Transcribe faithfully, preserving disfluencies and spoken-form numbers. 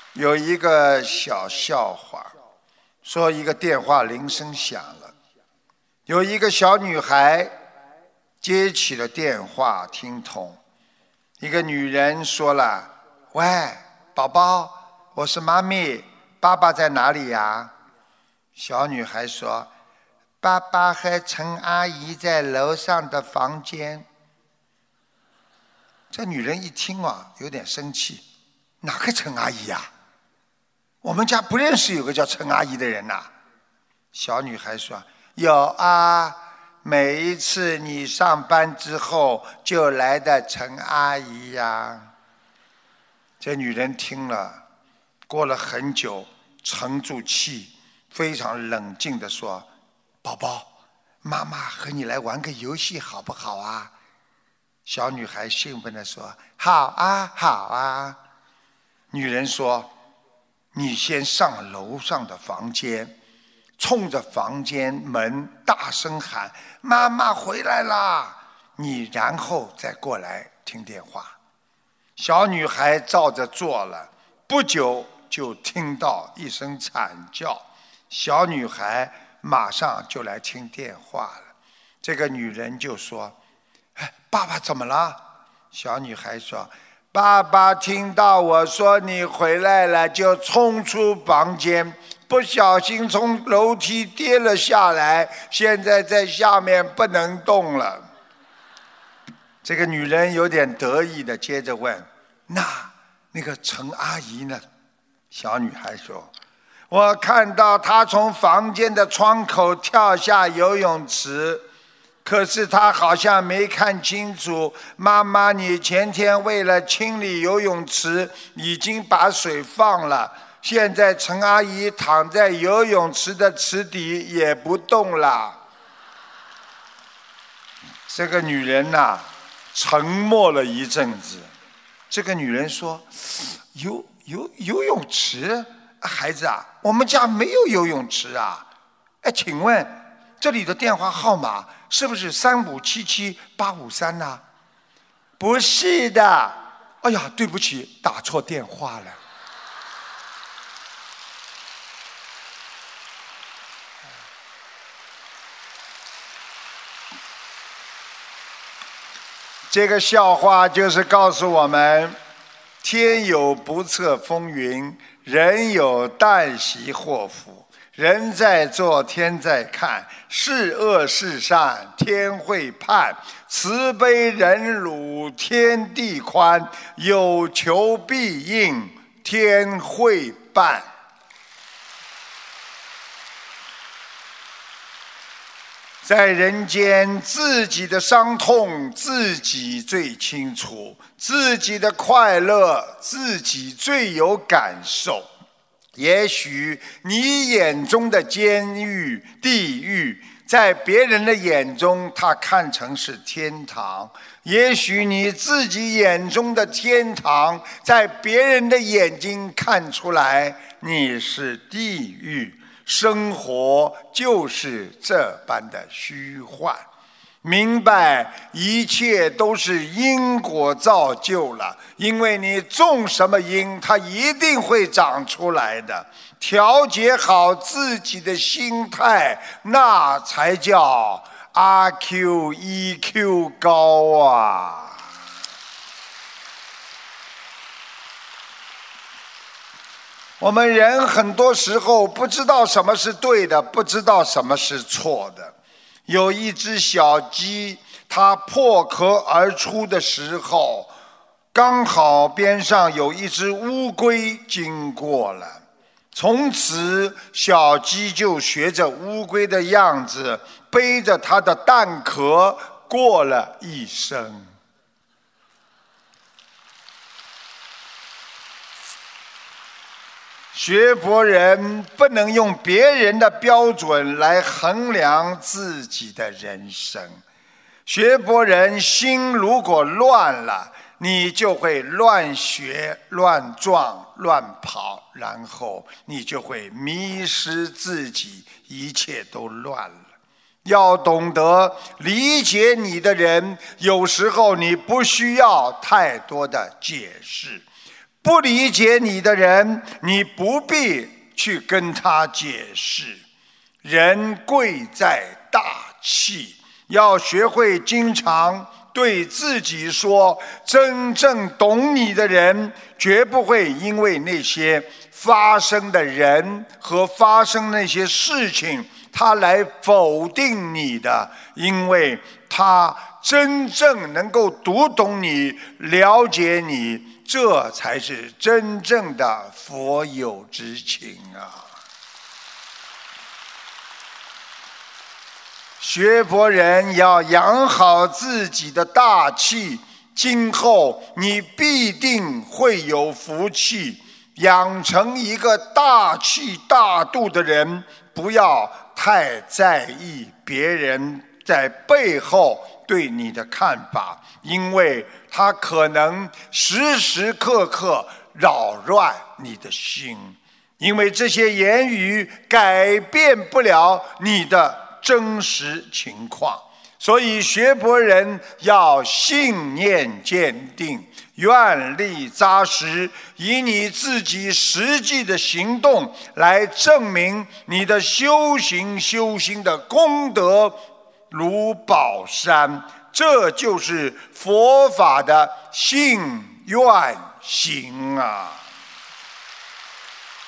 有一个小笑话，说一个电话铃声响了，有一个小女孩接起了电话，听筒，一个女人说了：“喂，宝宝，我是妈咪，爸爸在哪里呀？”小女孩说：“爸爸和陈阿姨在楼上的房间。”这女人一听啊，有点生气：“哪个陈阿姨呀？我们家不认识有个叫陈阿姨的人呐。”小女孩说：“有啊，每一次你上班之后就来的陈阿姨呀。”这女人听了，过了很久，沉住气，非常冷静地说：“宝宝，妈妈和你来玩个游戏好不好啊？”小女孩兴奋地说：“好啊，好啊。”女人说：“你先上楼上的房间，冲着房间门大声喊：妈妈回来啦！你然后再过来听电话。”小女孩照着做了，不久就听到一声惨叫，小女孩马上就来听电话了。这个女人就说：“哎，爸爸怎么了？”小女孩说：“爸爸听到我说你回来了，就冲出房间，不小心从楼梯跌了下来，现在在下面不能动了。”这个女人有点得意的接着问：“那那个陈阿姨呢？”小女孩说：“我看到她从房间的窗口跳下游泳池，可是她好像没看清楚，妈妈你前天为了清理游泳池已经把水放了，现在陈阿姨躺在游泳池的池底也不动了。”这个女人呐、啊，沉默了一阵子。这个女人说：“游游游泳池，孩子啊，我们家没有游泳池啊。哎，请问这里的电话号码是不是三五七七八五三呢？”“不是的。”“哎呀，对不起，打错电话了。”这个笑话就是告诉我们，天有不测风云，人有旦夕祸福。人在做，天在看，是恶是善，天会判。慈悲忍辱，天地宽，有求必应，天会办。在人间，自己的伤痛自己最清楚，自己的快乐自己最有感受。也许你眼中的监狱、地狱，在别人的眼中他看成是天堂；也许你自己眼中的天堂，在别人的眼睛看出来你是地狱。生活就是这般的虚幻，明白一切都是因果造就了，因为你种什么因，它一定会长出来的。调节好自己的心态，那才叫阿 Q E Q 高啊！我们人很多时候不知道什么是对的，不知道什么是错的。有一只小鸡，它破壳而出的时候，刚好边上有一只乌龟经过了。从此，小鸡就学着乌龟的样子，背着它的蛋壳过了一生。学佛人不能用别人的标准来衡量自己的人生。学佛人心如果乱了，你就会乱学、乱撞、乱跑，然后你就会迷失自己，一切都乱了。要懂得理解你的人，有时候你不需要太多的解释。 不理解你的人，你不必去跟他解释。人贵在大气，要学会经常对自己说，真正懂你的人绝不会因为那些发生的人和发生那些事情他来否定你的，因为他真正能够读懂你，了解你，这才是真正的佛友之情啊！学佛人要养好自己的大气，今后你必定会有福气。养成一个大气大度的人，不要太在意别人在背后对你的看法，因为他可能时时刻刻扰乱你的心，因为这些言语改变不了你的真实情况。所以学佛人要信念坚定，愿力扎实，以你自己实际的行动来证明你的修行修心的功德如宝山。这就是佛法的信愿行啊！